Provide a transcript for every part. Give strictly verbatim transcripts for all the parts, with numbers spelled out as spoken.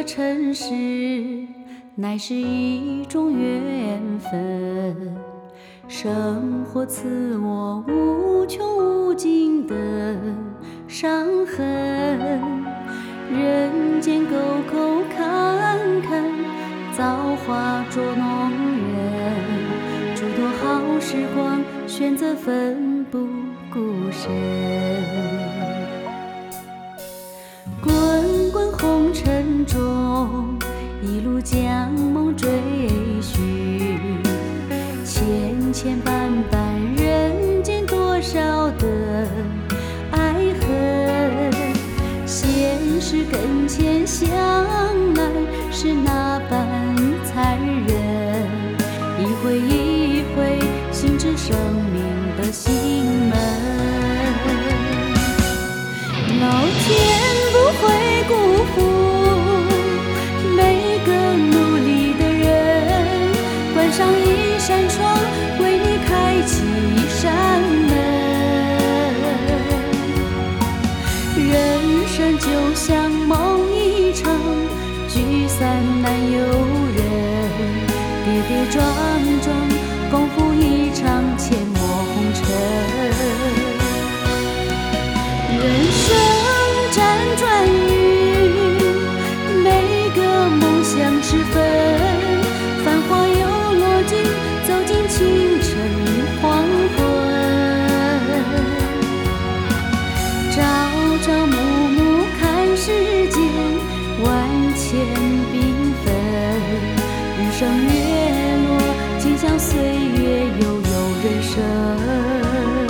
尘世，乃是一种缘分。生活赐我无穷无尽的伤痕，人间沟沟坎坎，造化捉弄人。诸多好时光，选择奋不顾身。滚滚红尘中，一路将梦追寻，千千万万人间多少的爱恨，现实跟前相爱是那般残忍，一回一回心知生命的心门。老天不会辜负每个努力的人，关上一扇窗，为你开启一扇门。人生就像梦一场，聚散难由人，跌跌撞撞，共赴一场阡陌红尘。人生辗转于每个梦想时分，繁华又落尽，走进清晨黄昏。朝朝暮暮看世间，万千缤纷，日升月落，尽享岁月悠悠人生。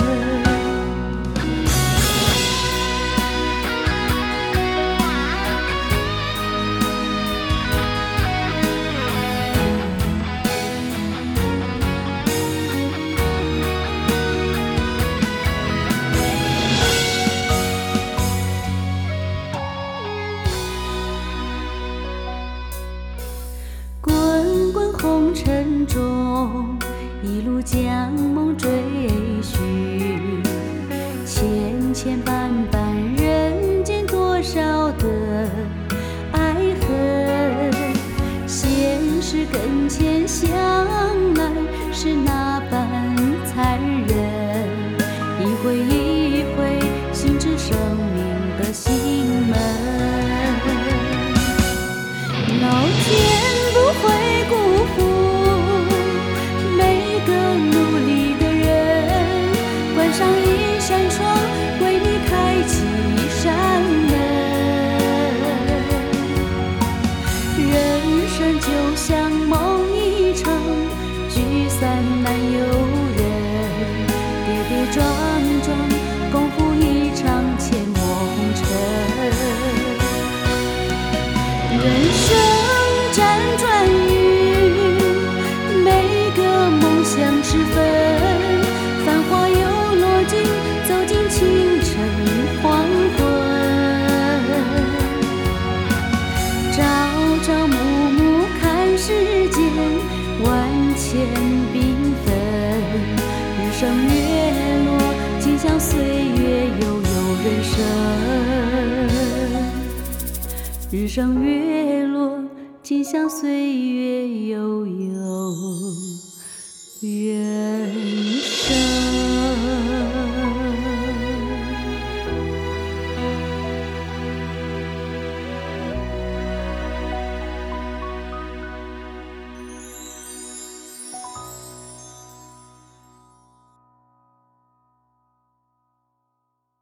红尘中，一路将梦追寻，千千万万人间多少的爱恨，现实跟前相爱是那般残忍，一回一回心知生命的心门。老天不会辜负每个努力的人，关上一扇窗，为你开启一扇门。人生就像梦一场，聚散难由人，跌跌撞撞，共赴一场阡陌红尘。人生辗转于每个梦想时分，繁华又落尽，走进清晨黄昏。朝朝暮暮看世间，万千缤纷，日升月落，尽享岁月悠悠人生。日升月落，尽享岁月悠悠人生。